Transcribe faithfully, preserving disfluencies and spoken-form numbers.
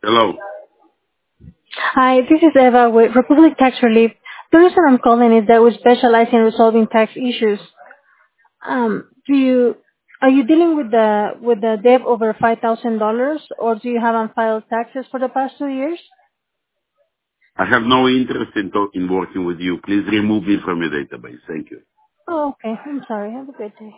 Hello. Hi, this is Eva with Republic Tax Relief. The reason I'm calling is that we specialize in resolving tax issues. Um, do you are you dealing with the with the debt over five thousand dollars, or do you have unfiled taxes for the past two years? I have no interest in, talk, in working with you. Please remove me from your database. Thank you. Oh, okay. I'm sorry. Have a good day.